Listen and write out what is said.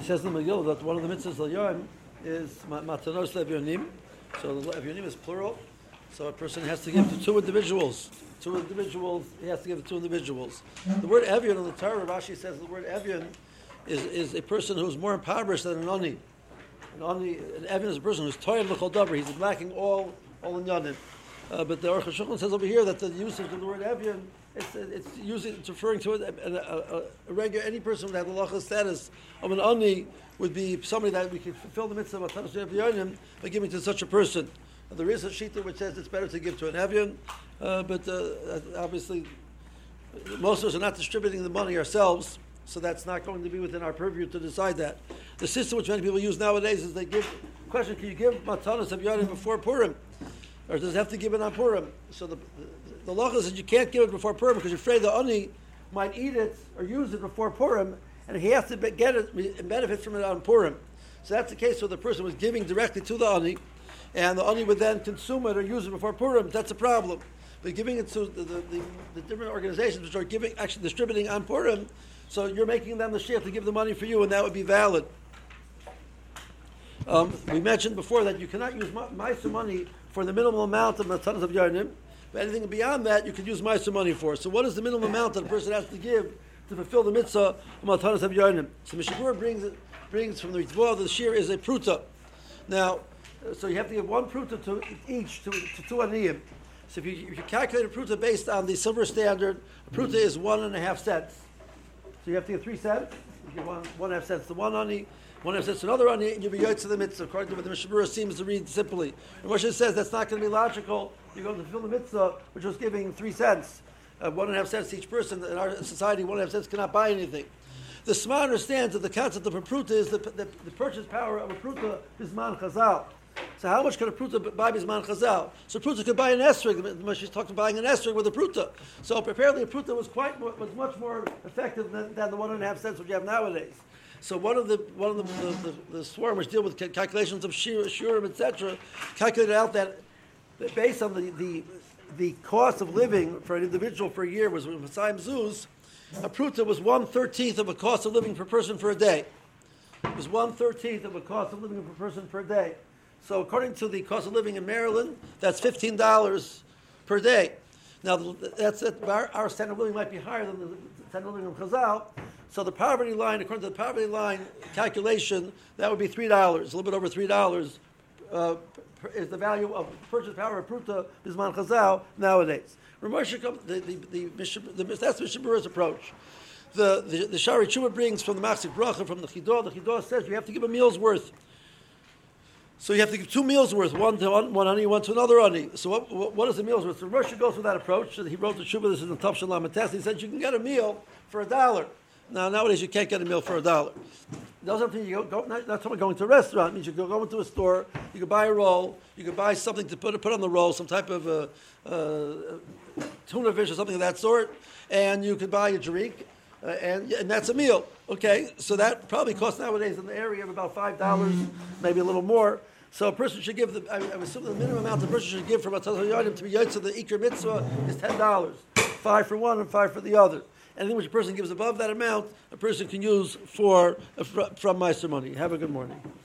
says in the Megillah that one of the mitzvahs of Yom is matanos levyonim. So the levyonim is plural. So a person has to give to two individuals. He has to give to two individuals. The word Evyon in the Torah, Rashi says the word Evyon is a person who's more impoverished than an Ani. An Evyon is a person who's toyed l'chol davar. He's lacking all in Yanim. But the Aruch HaShulchan says over here that the usage of the word Evyon, it's referring to a regular, any person that has the halacha status of an Ani would be somebody that we can fulfill the mitzvah of Matanos Evyonim by giving to such a person. There is a shita which says it's better to give to an Evyon, but obviously most of us are not distributing the money ourselves, so that's not going to be within our purview to decide that. The system which many people use nowadays is they give question: can you give Matanos Evyonim before Purim, or does it have to give it on Purim? So the law says you can't give it before Purim because you're afraid the Ani might eat it or use it before Purim, and he has to get it and benefit from it on Purim. So that's the case where the person was giving directly to the Ani, and the Ani would then consume it or use it before Purim. That's a problem. But giving it to the different organizations which are actually distributing on Purim, so you're making them the share to give the money for you, and that would be valid. We mentioned before that you cannot use Ma'aser money for the minimum amount of Matanos of Yonim, but anything beyond that you could use Ma'aser money for. So what is the minimum amount that a person has to give to fulfill the mitzvah of Matanos of Yonim? So Mishabur brings from the Ritzvah, the shear is a pruta. Now, so you have to give one pruta to each, to two aniyim. So if you calculate a pruta based on the silver standard, a pruta is 1.5 cents. So you have to give 3 cents. You give 1.5 cents to one ani, 1.5 cents to another ani, and you'll be yotz to the mitzvah, according to what the Mishabura seems to read simply. And Moshe says that's not going to be logical. You're going to fulfill the mitzvah, which was giving 3 cents. 1.5 cents to each person. In our society, 1.5 cents cannot buy anything. The Sma understands that the concept of a pruta is the purchase power of a pruta is man chazal. So how much could a pruta buy bisman chazal? So a pruta could buy an esrog. She's talking about buying an esrog with a pruta. So apparently a pruta was much more effective than the 1.5 cents which you have nowadays. So one of the swarm which deal with calculations of shurim, etc., calculated out that based on the cost of living for an individual for a year was with Masayim Zuz, a pruta was 1/13 of a cost of living per person for a day. It was 1/13 of a cost of living per person per day. So according to the cost of living in Maryland, that's $15 per day. Now, our standard of living might be higher than the standard of living of Chazal. So the poverty line, according to the poverty line calculation, that would be $3, a little bit over $3, is the value of purchase power of Pruta Bisman Chazal nowadays. That's Mishabura's approach. The Shari Tshuva brings from the Machzik Bracha, from the Chidah. The Chidah says you have to give a meal's worth. So you have to give 2 meals worth, one to one ani, one to another ani. So what is the meal's worth? So Rosh goes with that approach. He wrote the Shuvah, this is in Tav Shalom Test. He said you can get a meal for $1. Now nowadays you can't get a meal for $1. Doesn't mean you go not someone going to a restaurant. It means you go into a store, you can buy a roll, you can buy something to put on the roll, some type of tuna fish or something of that sort, and you could buy a drink. And that's a meal. Okay, so that probably costs nowadays in the area of about $5, maybe a little more. So a person should give I assume the minimum amount a person should give for Matanos Yonim to be Yotze the Iker Mitzvah is $10, 5 for one and 5 for the other. Anything which a person gives above that amount, a person can use from Ma'aser money. Have a good morning.